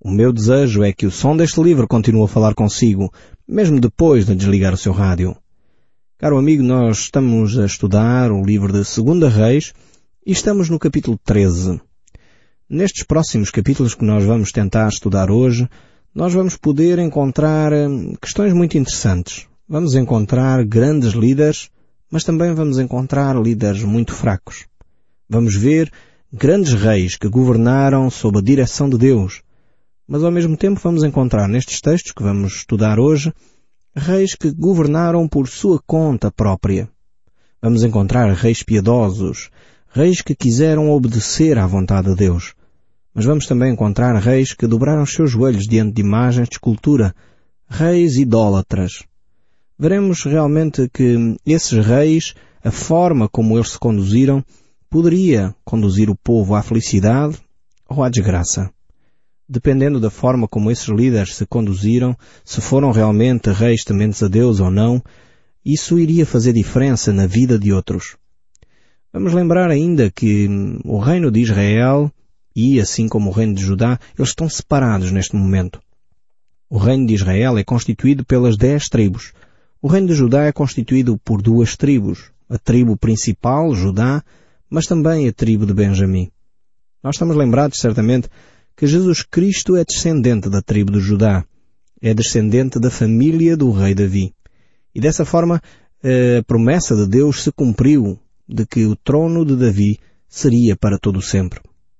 O meu desejo é que o som deste livro continue a falar consigo, mesmo depois de desligar o seu rádio. Caro amigo, nós estamos a estudar o livro de 2 Reis e estamos no capítulo 13. Nestes próximos capítulos que nós vamos tentar estudar hoje, nós vamos poder encontrar questões muito interessantes. Vamos encontrar grandes líderes, mas também vamos encontrar líderes muito fracos. Vamos ver grandes reis que governaram sob a direção de Deus. Mas ao mesmo tempo vamos encontrar nestes textos que vamos estudar hoje, reis que governaram por sua conta própria. Vamos encontrar reis piedosos, reis que quiseram obedecer à vontade de Deus. Mas vamos também encontrar reis que dobraram os seus joelhos diante de imagens de escultura, reis idólatras. Veremos realmente que esses reis, a forma como eles se conduziram, poderia conduzir o povo à felicidade ou à desgraça. Dependendo da forma como esses líderes se conduziram, se foram realmente reis tementes a Deus ou não, isso iria fazer diferença na vida de outros. Vamos lembrar ainda que o reino de Israel e, assim como o reino de Judá, eles estão separados neste momento. O reino de Israel é constituído pelas 10 tribos. O reino de Judá é constituído por 2 tribos. A tribo principal, Judá, mas também a tribo de Benjamim. Nós estamos lembrados, certamente, que Jesus Cristo é descendente da tribo de Judá. É descendente da família do rei Davi. E dessa forma, a promessa de Deus se cumpriu de que o trono de Davi seria para todo sempre.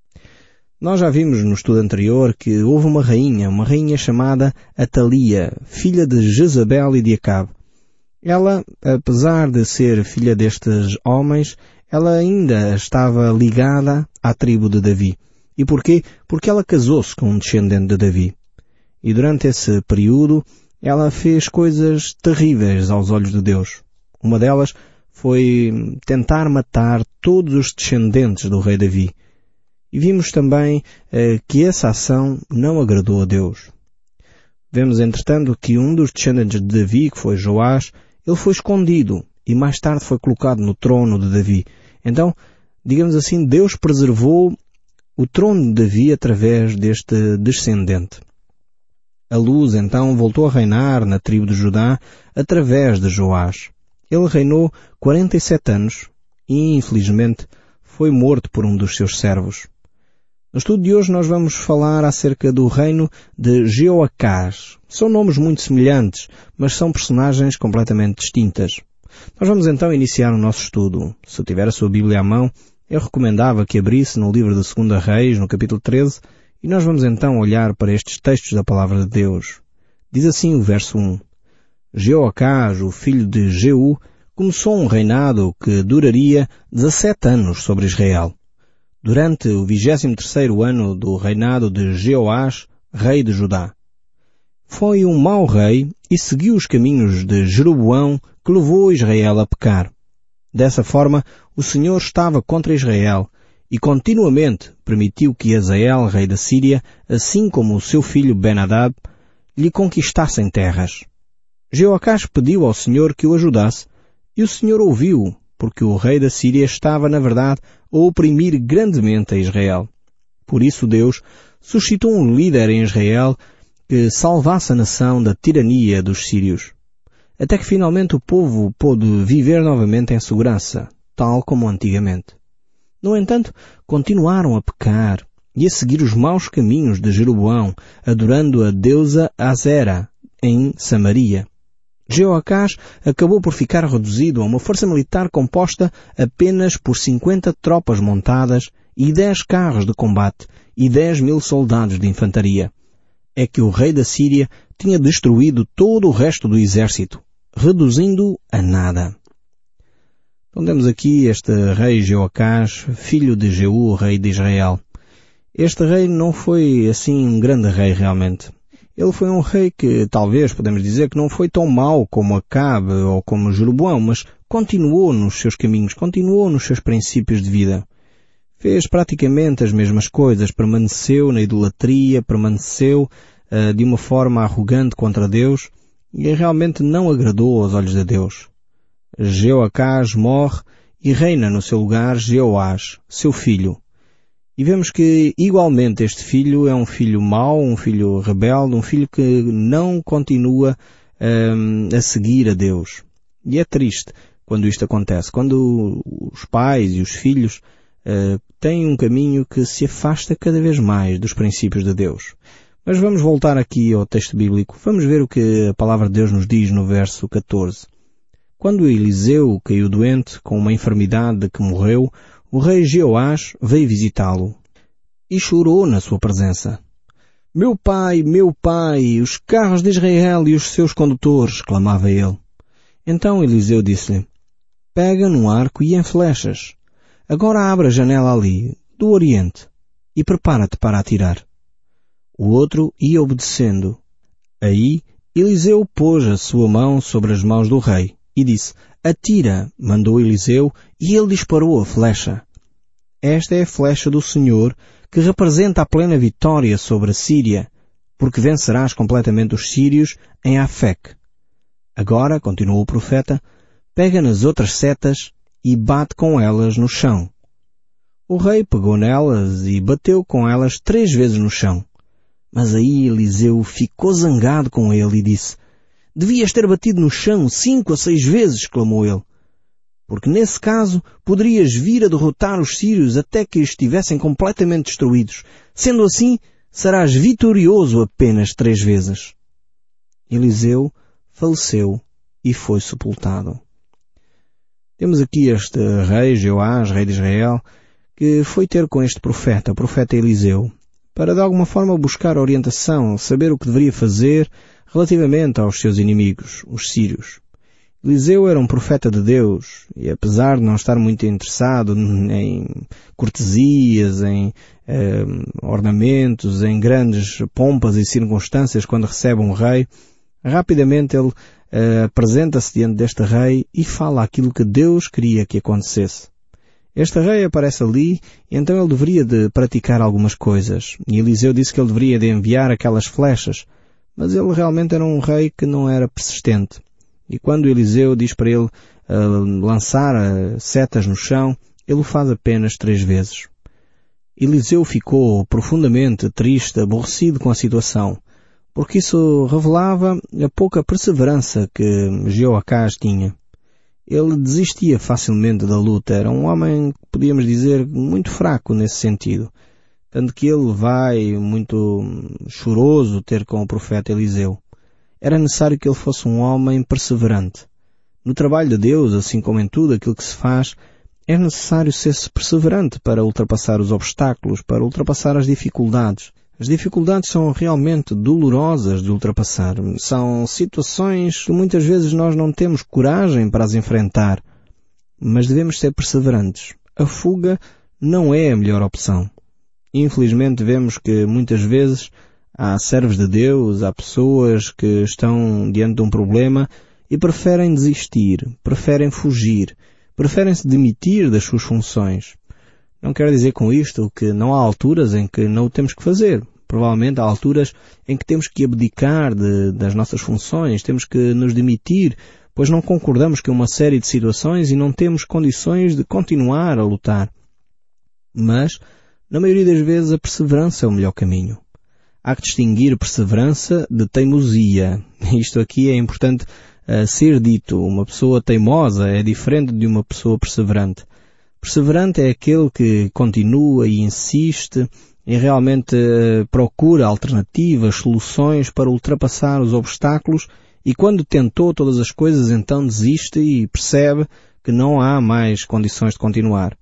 Nós já vimos no estudo anterior que houve uma rainha chamada Atalia, filha de Jezabel e de Acabe. Ela, apesar de ser filha destes homens, ela ainda estava ligada à tribo de Davi. E porquê? Porque ela casou-se com um descendente de Davi. E durante esse período, ela fez coisas terríveis aos olhos de Deus. Uma delas foi tentar matar todos os descendentes do rei Davi. E vimos também que essa ação não agradou a Deus. Vemos, entretanto, que um dos descendentes de Davi, que foi Joás, ele foi escondido e mais tarde foi colocado no trono de Davi. Então, digamos assim, Deus preservou o trono de Davi através deste descendente. A luz, então, voltou a reinar na tribo de Judá através de Joás. Ele reinou 47 anos e, infelizmente, foi morto por um dos seus servos. No estudo de hoje nós vamos falar acerca do reino de Jeoacás. São nomes muito semelhantes, mas são personagens completamente distintas. Nós vamos então iniciar o nosso estudo. Se tiver a sua Bíblia à mão, eu recomendava que abrisse no livro de 2 Reis, no capítulo 13, e nós vamos então olhar para estes textos da Palavra de Deus. Diz assim o verso 1. Jeoacás, o filho de Jeú, começou um reinado que duraria 17 anos sobre Israel. Durante o 23º ano do reinado de Jeoás, rei de Judá. Foi um mau rei e seguiu os caminhos de Jeroboão, que levou Israel a pecar. Dessa forma, o Senhor estava contra Israel e continuamente permitiu que Hazael, rei da Síria, assim como o seu filho Ben-Hadad, lhe conquistassem terras. Jeoacás pediu ao Senhor que o ajudasse e o Senhor ouviu, porque o rei da Síria estava, na verdade, a oprimir grandemente a Israel. Por isso Deus suscitou um líder em Israel que salvasse a nação da tirania dos sírios. Até que finalmente o povo pôde viver novamente em segurança, tal como antigamente. No entanto, continuaram a pecar e a seguir os maus caminhos de Jeroboão, adorando a deusa Azera em Samaria. Jeoacás acabou por ficar reduzido a uma força militar composta apenas por 50 tropas montadas e 10 carros de combate e 10.000 soldados de infantaria. É que o rei da Síria tinha destruído todo o resto do exército, reduzindo-o a nada. Então temos aqui este rei Jeoacás, filho de Jeú, rei de Israel. Este rei não foi assim um grande rei realmente. Ele foi um rei que talvez podemos dizer que não foi tão mau como Acabe ou como Jeroboão, mas continuou nos seus caminhos, continuou nos seus princípios de vida. Fez praticamente as mesmas coisas, permaneceu na idolatria, permaneceu de uma forma arrogante contra Deus e realmente não agradou aos olhos de Deus. Jeoacás morre e reina no seu lugar Jeoás, seu filho. E vemos que, igualmente, este filho é um filho mau, um filho rebelde, um filho que não continua a seguir a Deus. E é triste quando isto acontece, quando os pais e os filhos têm um caminho que se afasta cada vez mais dos princípios de Deus. Mas vamos voltar aqui ao texto bíblico. Vamos ver o que a palavra de Deus nos diz no verso 14. Quando Eliseu caiu doente com uma enfermidade de que morreu, o rei Jeoás veio visitá-lo e chorou na sua presença. Meu pai, os carros de Israel e os seus condutores, clamava ele. Então Eliseu disse-lhe, pega num arco e em flechas. Agora abre a janela ali, do oriente, e prepara-te para atirar. O outro ia obedecendo. Aí Eliseu pôs a sua mão sobre as mãos do rei e disse, atira, mandou Eliseu, e ele disparou a flecha. Esta é a flecha do Senhor, que representa a plena vitória sobre a Síria, porque vencerás completamente os sírios em Afec. Agora, continuou o profeta, pega nas outras setas e bate com elas no chão. O rei pegou nelas e bateu com elas 3 vezes no chão. Mas aí Eliseu ficou zangado com ele e disse, devias ter batido no chão 5 ou 6 vezes, clamou ele. Porque nesse caso poderias vir a derrotar os sírios até que estivessem completamente destruídos. Sendo assim, serás vitorioso apenas 3 vezes. Eliseu faleceu e foi sepultado. Temos aqui este rei, Jeoás, rei de Israel, que foi ter com este profeta, o profeta Eliseu, para de alguma forma buscar orientação, saber o que deveria fazer relativamente aos seus inimigos, os sírios. Eliseu era um profeta de Deus e apesar de não estar muito interessado em cortesias, em ornamentos, em grandes pompas e circunstâncias quando recebe um rei, rapidamente ele apresenta-se diante deste rei e fala aquilo que Deus queria que acontecesse. Este rei aparece ali e então ele deveria de praticar algumas coisas. E Eliseu disse que ele deveria de enviar aquelas flechas, mas ele realmente era um rei que não era persistente. E quando Eliseu diz para ele lançar setas no chão, ele o faz apenas 3 vezes. Eliseu ficou profundamente triste, aborrecido com a situação, porque isso revelava a pouca perseverança que Jeoacás tinha. Ele desistia facilmente da luta, era um homem, podíamos dizer, muito fraco nesse sentido. Tanto que ele vai muito choroso ter com o profeta Eliseu. Era necessário que ele fosse um homem perseverante. No trabalho de Deus, assim como em tudo aquilo que se faz, é necessário ser-se perseverante para ultrapassar os obstáculos, para ultrapassar as dificuldades. As dificuldades são realmente dolorosas de ultrapassar. São situações que muitas vezes nós não temos coragem para as enfrentar. Mas devemos ser perseverantes. A fuga não é a melhor opção. Infelizmente vemos que muitas vezes há servos de Deus, há pessoas que estão diante de um problema e preferem desistir, preferem fugir, preferem se demitir das suas funções. Não quero dizer com isto que não há alturas em que não o temos que fazer. Provavelmente há alturas em que temos que abdicar das nossas funções, temos que nos demitir, pois não concordamos com uma série de situações e não temos condições de continuar a lutar. Mas, na maioria das vezes, a perseverança é o melhor caminho. Há que distinguir perseverança de teimosia. Isto aqui é importante ser dito. Uma pessoa teimosa é diferente de uma pessoa perseverante. Perseverante é aquele que continua e insiste e realmente procura alternativas, soluções para ultrapassar os obstáculos e quando tentou todas as coisas então desiste e percebe que não há mais condições de continuar.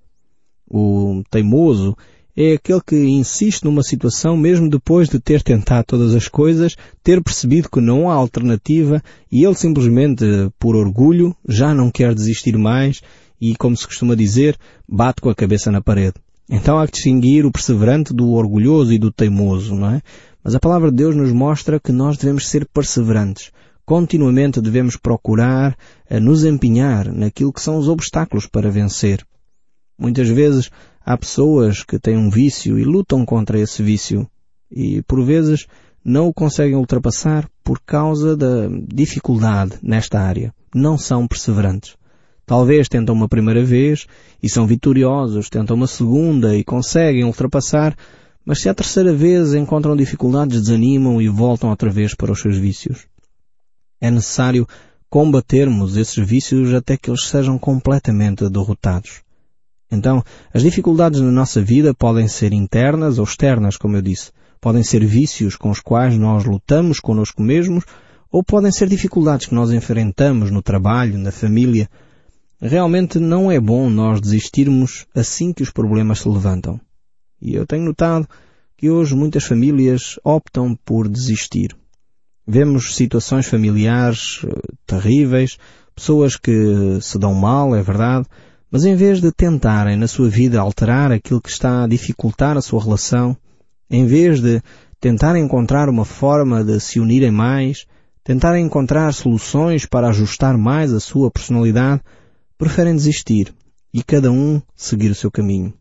O teimoso é aquele que insiste numa situação mesmo depois de ter tentado todas as coisas, ter percebido que não há alternativa e ele simplesmente, por orgulho, já não quer desistir mais e, como se costuma dizer, bate com a cabeça na parede. Então há que distinguir o perseverante do orgulhoso e do teimoso, não é? Mas a palavra de Deus nos mostra que nós devemos ser perseverantes. Continuamente devemos procurar nos empenhar naquilo que são os obstáculos para vencer. Muitas vezes há pessoas que têm um vício e lutam contra esse vício e, por vezes, não o conseguem ultrapassar por causa da dificuldade nesta área. Não são perseverantes. Talvez tentam uma primeira vez e são vitoriosos, tentam uma segunda e conseguem ultrapassar, mas se a terceira vez encontram dificuldades, desanimam e voltam outra vez para os seus vícios. É necessário combatermos esses vícios até que eles sejam completamente derrotados. Então, as dificuldades na nossa vida podem ser internas ou externas, como eu disse. Podem ser vícios com os quais nós lutamos connosco mesmos, ou podem ser dificuldades que nós enfrentamos no trabalho, na família. Realmente não é bom nós desistirmos assim que os problemas se levantam. E eu tenho notado que hoje muitas famílias optam por desistir. Vemos situações familiares terríveis, pessoas que se dão mal, é verdade, mas em vez de tentarem na sua vida alterar aquilo que está a dificultar a sua relação, em vez de tentarem encontrar uma forma de se unirem mais, tentarem encontrar soluções para ajustar mais a sua personalidade, preferem desistir e cada um seguir o seu caminho.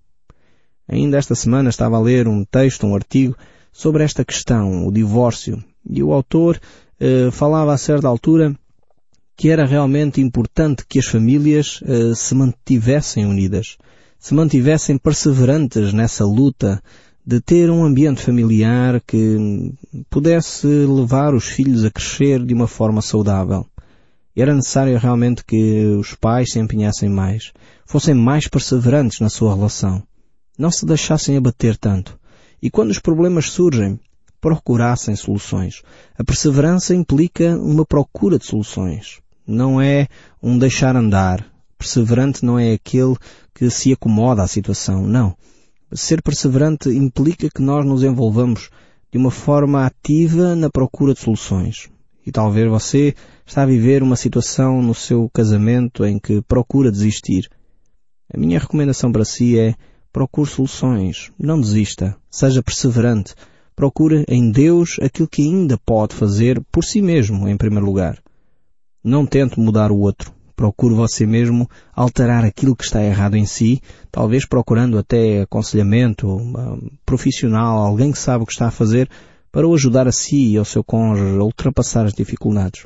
Ainda esta semana estava a ler um texto, um artigo, sobre esta questão, o divórcio, e o autor falava a certa altura que era realmente importante que as famílias se mantivessem unidas, se mantivessem perseverantes nessa luta de ter um ambiente familiar que pudesse levar os filhos a crescer de uma forma saudável. Era necessário realmente que os pais se empenhassem mais, fossem mais perseverantes na sua relação, não se deixassem abater tanto. E quando os problemas surgem, procurassem soluções. A perseverança implica uma procura de soluções. Não é um deixar andar. Perseverante não é aquele que se acomoda à situação. Não. Ser perseverante implica que nós nos envolvamos de uma forma ativa na procura de soluções. E talvez você está a viver uma situação no seu casamento em que procura desistir. A minha recomendação para si é: procure soluções, não desista, seja perseverante, procure em Deus aquilo que ainda pode fazer por si mesmo, em primeiro lugar. Não tente mudar o outro, procure você mesmo alterar aquilo que está errado em si, talvez procurando até aconselhamento profissional, alguém que sabe o que está a fazer, para o ajudar a si e ao seu cônjuge a ultrapassar as dificuldades.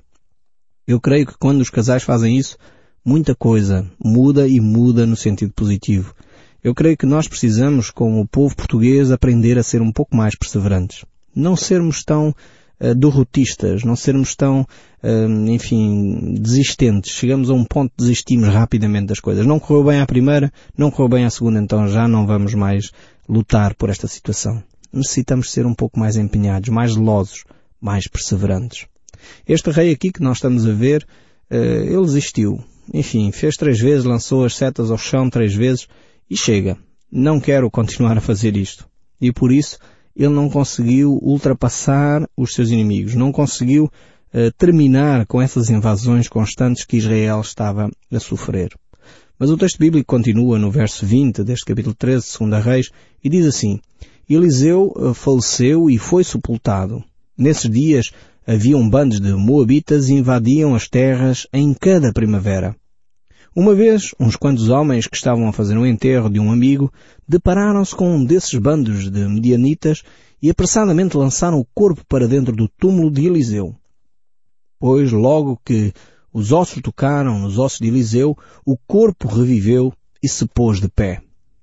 Eu creio que quando os casais fazem isso, muita coisa muda e muda no sentido positivo. Eu creio que nós precisamos, como o povo português, aprender a ser um pouco mais perseverantes. Não sermos tão derrotistas, não sermos tão, desistentes. Chegamos a um ponto de desistimos rapidamente das coisas. Não correu bem à primeira, não correu bem à segunda, então já não vamos mais lutar por esta situação. Necessitamos ser um pouco mais empenhados, mais zelosos, mais perseverantes. Este rei aqui que nós estamos a ver, ele desistiu. Enfim, fez 3 vezes, lançou as setas ao chão 3 vezes, e chega. Não quero continuar a fazer isto. E por isso ele não conseguiu ultrapassar os seus inimigos. Não conseguiu terminar com essas invasões constantes que Israel estava a sofrer. Mas o texto bíblico continua no verso 20 deste capítulo 13 de 2 Reis e diz assim: Eliseu faleceu e foi sepultado. Nesses dias haviam bandos de moabitas e invadiam as terras em cada primavera. Uma vez, uns quantos homens que estavam a fazer um enterro de um amigo depararam-se com um desses bandos de medianitas e apressadamente lançaram o corpo para dentro do túmulo de Eliseu. Pois logo que os ossos tocaram nos ossos de Eliseu, o corpo reviveu e se pôs de pé.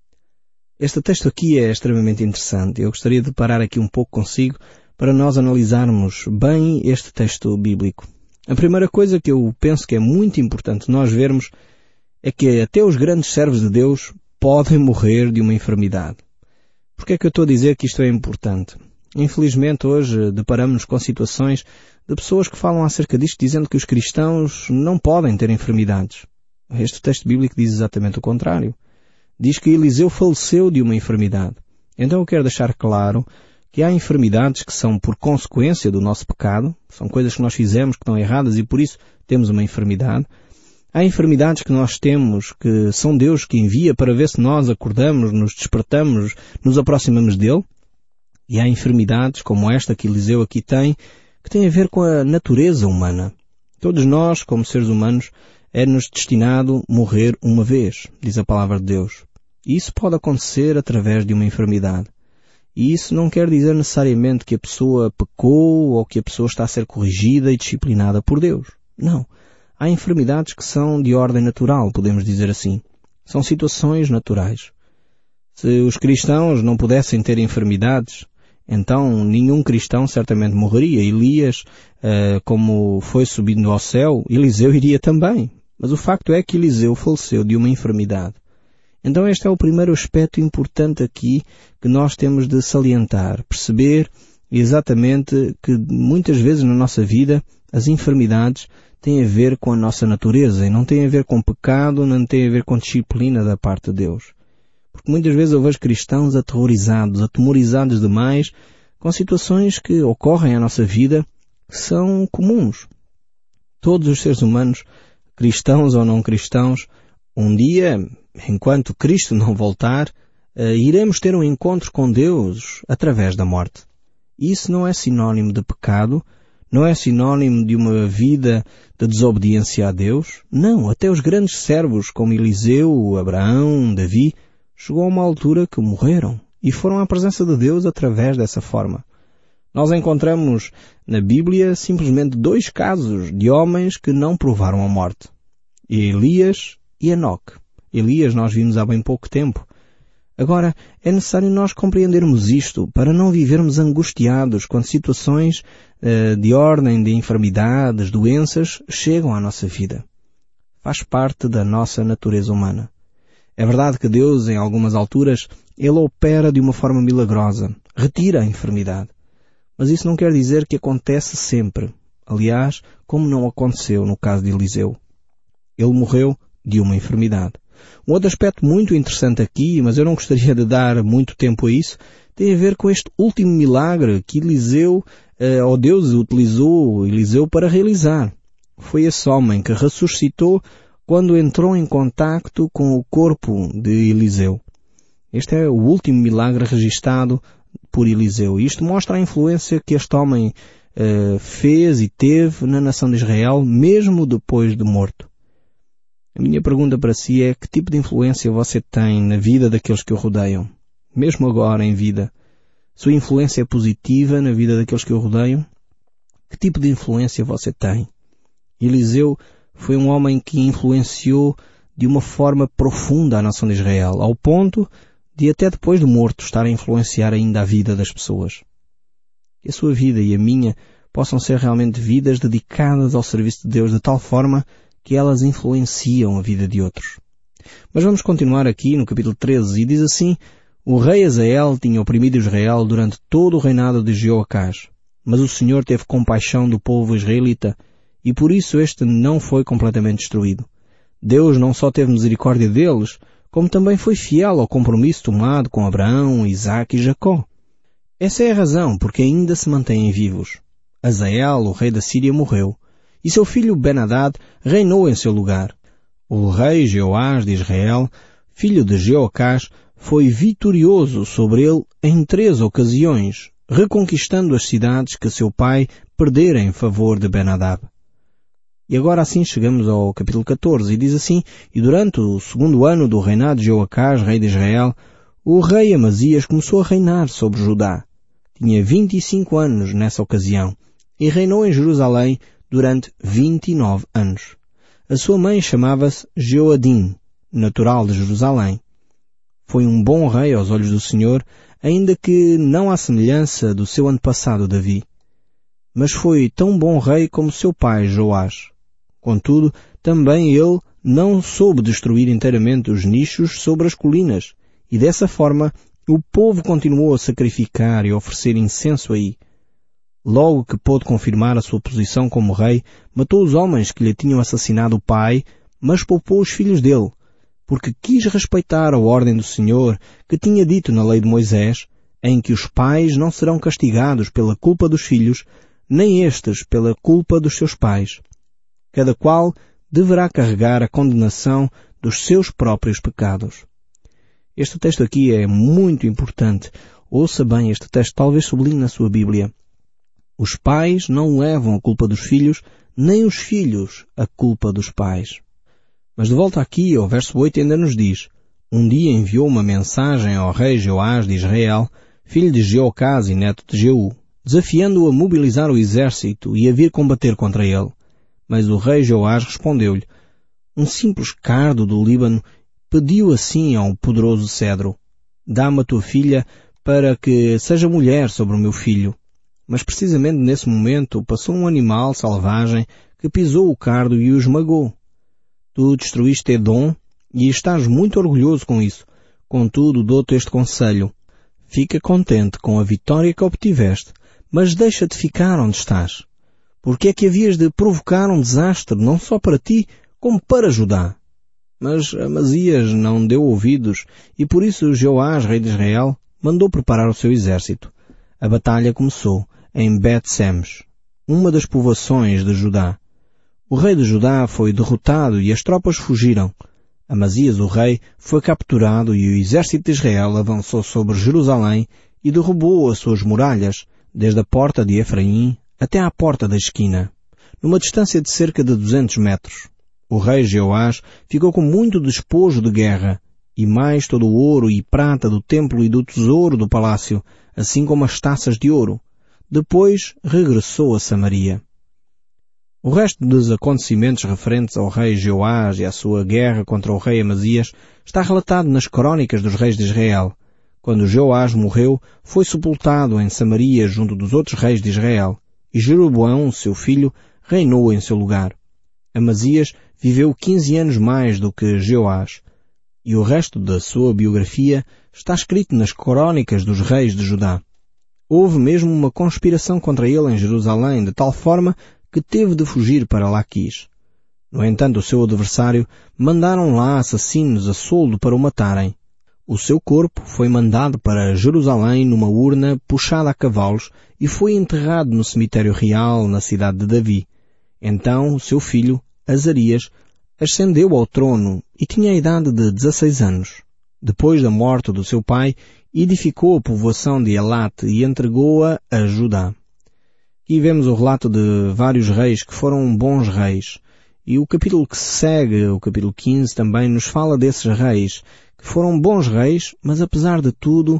Este texto aqui é extremamente interessante. Eu gostaria de parar aqui um pouco consigo para nós analisarmos bem este texto bíblico. A primeira coisa que eu penso que é muito importante nós vermos é que até os grandes servos de Deus podem morrer de uma enfermidade. Por que é que eu estou a dizer que isto é importante? Infelizmente hoje deparamos-nos com situações de pessoas que falam acerca disto dizendo que os cristãos não podem ter enfermidades. Este texto bíblico diz exatamente o contrário. Diz que Eliseu faleceu de uma enfermidade. Então eu quero deixar claro que há enfermidades que são por consequência do nosso pecado, são coisas que nós fizemos que estão erradas e por isso temos uma enfermidade. Há enfermidades que nós temos que são Deus que envia para ver se nós acordamos, nos despertamos, nos aproximamos dele. E há enfermidades como esta que Eliseu aqui tem, que tem a ver com a natureza humana. Todos nós, como seres humanos, é-nos destinado morrer uma vez, diz a palavra de Deus. E isso pode acontecer através de uma enfermidade. E isso não quer dizer necessariamente que a pessoa pecou ou que a pessoa está a ser corrigida e disciplinada por Deus. Não. Há enfermidades que são de ordem natural, podemos dizer assim. São situações naturais. Se os cristãos não pudessem ter enfermidades, então nenhum cristão certamente morreria. Elias, como foi subindo ao céu, Eliseu iria também. Mas o facto é que Eliseu faleceu de uma enfermidade. Então este é o primeiro aspecto importante aqui que nós temos de salientar, perceber exatamente que muitas vezes na nossa vida as enfermidades têm a ver com a nossa natureza e não têm a ver com pecado, não têm a ver com disciplina da parte de Deus. Porque muitas vezes eu vejo cristãos aterrorizados, atemorizados demais com situações que ocorrem à nossa vida que são comuns. Todos os seres humanos, cristãos ou não cristãos, um dia, enquanto Cristo não voltar, iremos ter um encontro com Deus através da morte. Isso não é sinónimo de pecado, não é sinónimo de uma vida de desobediência a Deus. Não, até os grandes servos como Eliseu, Abraão, Davi, chegou a uma altura que morreram e foram à presença de Deus através dessa forma. Nós encontramos na Bíblia simplesmente 2 casos de homens que não provaram a morte. Elias e Enoque. Elias nós vimos há bem pouco tempo. Agora, é necessário nós compreendermos isto para não vivermos angustiados quando situações de ordem de enfermidades, doenças, chegam à nossa vida. Faz parte da nossa natureza humana. É verdade que Deus, em algumas alturas, Ele opera de uma forma milagrosa, retira a enfermidade. Mas isso não quer dizer que acontece sempre. Aliás, como não aconteceu no caso de Eliseu. Ele morreu de uma enfermidade. Um outro aspecto muito interessante aqui, mas eu não gostaria de dar muito tempo a isso, tem a ver com este último milagre que Deus utilizou Eliseu para realizar. Foi esse homem que ressuscitou quando entrou em contacto com o corpo de Eliseu. Este é o último milagre registado por Eliseu. E isto mostra a influência que este homem fez e teve na nação de Israel, mesmo depois de morto. A minha pergunta para si é: que tipo de influência você tem na vida daqueles que o rodeiam? Mesmo agora em vida. Sua influência é positiva na vida daqueles que o rodeiam? Que tipo de influência você tem? Eliseu foi um homem que influenciou de uma forma profunda a nação de Israel, ao ponto de até depois de morto estar a influenciar ainda a vida das pessoas. Que a sua vida e a minha possam ser realmente vidas dedicadas ao serviço de Deus de tal forma que elas influenciam a vida de outros. Mas vamos continuar aqui no capítulo 13 e diz assim: o rei Azael tinha oprimido Israel durante todo o reinado de Jeoacás, mas o Senhor teve compaixão do povo israelita e por isso este não foi completamente destruído. Deus não só teve misericórdia deles, como também foi fiel ao compromisso tomado com Abraão, Isaque e Jacó. Essa é a razão porque ainda se mantêm vivos. Azael, o rei da Síria, morreu, e seu filho Ben-Hadad reinou em seu lugar. O rei Jeoás de Israel, filho de Jeoacás, foi vitorioso sobre ele em 3 ocasiões, reconquistando as cidades que seu pai perdera em favor de Ben-Hadad. E agora assim chegamos ao capítulo 14 e diz assim: e durante o 2º ano do reinado de Jeoacás, rei de Israel, o rei Amazias começou a reinar sobre Judá. Tinha 25 anos nessa ocasião e reinou em Jerusalém durante 29 anos. A sua mãe chamava-se Jeoadim, natural de Jerusalém. Foi um bom rei aos olhos do Senhor, ainda que não à semelhança do seu antepassado Davi. Mas foi tão bom rei como seu pai Joás. Contudo, também ele não soube destruir inteiramente os nichos sobre as colinas, e dessa forma o povo continuou a sacrificar e a oferecer incenso aí. Logo que pôde confirmar a sua posição como rei, matou os homens que lhe tinham assassinado o pai, mas poupou os filhos dele, porque quis respeitar a ordem do Senhor que tinha dito na lei de Moisés, em que os pais não serão castigados pela culpa dos filhos, nem estes pela culpa dos seus pais. Cada qual deverá carregar a condenação dos seus próprios pecados. Este texto aqui é muito importante. Ouça bem este texto, talvez sublinhe na sua Bíblia. Os pais não levam a culpa dos filhos, nem os filhos a culpa dos pais. Mas de volta aqui, ao verso 8 ainda nos diz: um dia enviou uma mensagem ao rei Jeoás de Israel, filho de Jeocás e neto de Jeú, desafiando-o a mobilizar o exército e a vir combater contra ele. Mas o rei Jeoás respondeu-lhe: um simples cardo do Líbano pediu assim ao poderoso cedro: dá-me a tua filha para que seja mulher sobre o meu filho. Mas precisamente nesse momento passou um animal selvagem que pisou o cardo e o esmagou. Tu destruíste Edom e estás muito orgulhoso com isso. Contudo, dou-te este conselho: fica contente com a vitória que obtiveste, mas deixa-te ficar onde estás. Porque é que havias de provocar um desastre não só para ti, como para Judá? Mas Amazias não deu ouvidos, e por isso Jeoás, rei de Israel, mandou preparar o seu exército. A batalha começou em Bet-Semes, uma das povoações de Judá. O rei de Judá foi derrotado e as tropas fugiram. Amazias, o rei, foi capturado e o exército de Israel avançou sobre Jerusalém e derrubou as suas muralhas, desde a porta de Efraim até à porta da esquina, numa distância de cerca de 200 metros. O rei Jeoás ficou com muito despojo de guerra, e mais todo o ouro e prata do templo e do tesouro do palácio, assim como as taças de ouro. Depois regressou a Samaria. O resto dos acontecimentos referentes ao rei Jeoás e à sua guerra contra o rei Amazias está relatado nas crônicas dos reis de Israel. Quando Jeoás morreu, foi sepultado em Samaria junto dos outros reis de Israel, e Jeroboão, seu filho, reinou em seu lugar. Amazias viveu 15 anos mais do que Jeoás, e o resto da sua biografia está escrito nas crônicas dos reis de Judá. Houve mesmo uma conspiração contra ele em Jerusalém, de tal forma que teve de fugir para Laquis. No entanto, o seu adversário mandaram lá assassinos a soldo para o matarem. O seu corpo foi mandado para Jerusalém numa urna puxada a cavalos e foi enterrado no cemitério real na cidade de Davi. Então o seu filho, Azarias, ascendeu ao trono e tinha a idade de 16 anos. Depois da morte do seu pai, edificou a povoação de Elat e entregou-a a Judá. Aqui vemos o relato de vários reis que foram bons reis. E o capítulo que segue, o capítulo 15, também nos fala desses reis, que foram bons reis, mas apesar de tudo,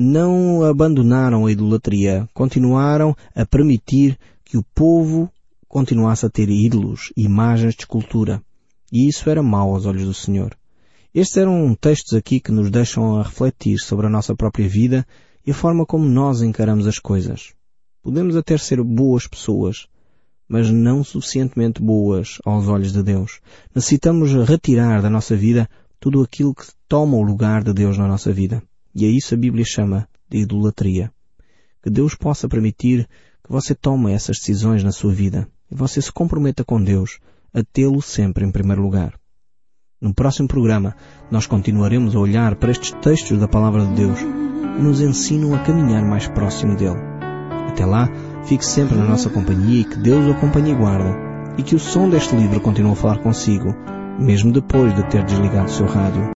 não abandonaram a idolatria. Continuaram a permitir que o povo continuasse a ter ídolos, imagens de escultura. E isso era mau aos olhos do Senhor. Estes eram textos aqui que nos deixam a refletir sobre a nossa própria vida e a forma como nós encaramos as coisas. Podemos até ser boas pessoas, mas não suficientemente boas aos olhos de Deus. Necessitamos retirar da nossa vida tudo aquilo que toma o lugar de Deus na nossa vida. E a isso a Bíblia chama de idolatria. Que Deus possa permitir que você tome essas decisões na sua vida e você se comprometa com Deus a tê-lo sempre em primeiro lugar. No próximo programa, nós continuaremos a olhar para estes textos da Palavra de Deus que nos ensinam a caminhar mais próximo dele. Até lá, fique sempre na nossa companhia e que Deus o acompanhe e guarde, e que o som deste livro continue a falar consigo, mesmo depois de ter desligado o seu rádio.